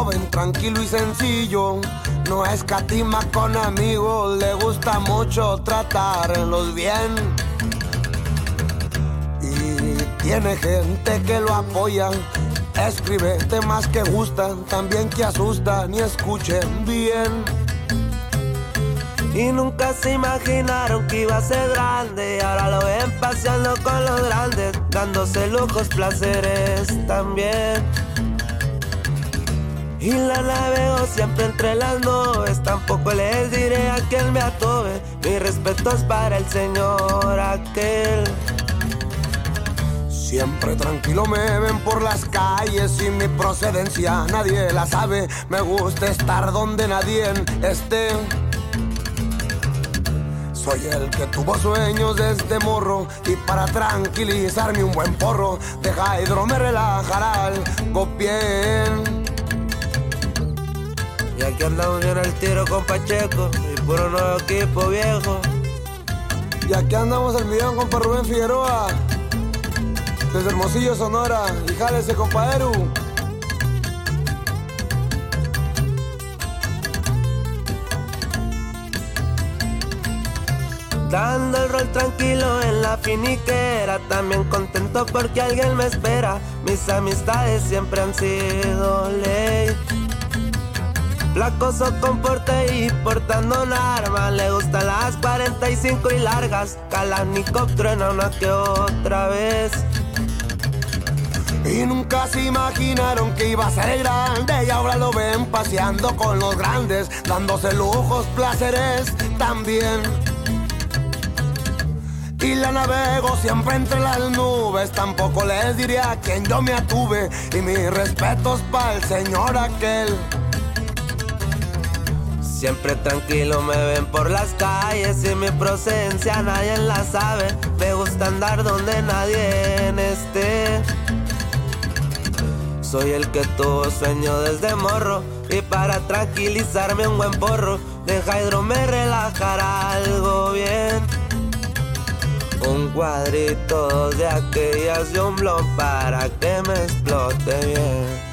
joven, tranquilo y sencillo, no escatima con amigos, le gusta mucho tratarlos bien. Y tiene gente que lo apoya, escribe temas que gustan, también que asustan y escuchen bien. Y nunca se imaginaron que iba a ser grande, ahora lo ven paseando con los grandes, dándose lujos, placeres también. Y la navego siempre entre las nubes, tampoco les diré a quien me atobe, mis respetos para el señor aquel. Siempre tranquilo me ven por las calles y mi procedencia nadie la sabe, me gusta estar donde nadie esté. Soy el que tuvo sueños desde morro y para tranquilizarme un buen porro de Hydro me relajará algo bien. Y aquí andamos bien al tiro con Pacheco y puro nuevo equipo viejo. Y aquí andamos al millón con Rubén Figueroa desde Hermosillo, Sonora, y jálese compa Eru. Dando el rol tranquilo en la finiquera, también contento porque alguien me espera. Mis amistades siempre han sido ley. Flacoso con porte y portando un arma, le gustan las 45 y largas. Kalashnikov truena una que otra vez. Y nunca se imaginaron que iba a ser grande, y ahora lo ven paseando con los grandes, dándose lujos, placeres también. Y la navego siempre entre las nubes, tampoco les diré a quien yo me atuve, y mis respetos para el señor aquel. Siempre tranquilo me ven por las calles y mi procedencia nadie la sabe, me gusta andar donde nadie esté. Soy el que tuvo sueño desde morro y para tranquilizarme un buen porro de Hydro me relajará algo bien. Un cuadrito de aquellas y un blon para que me explote bien.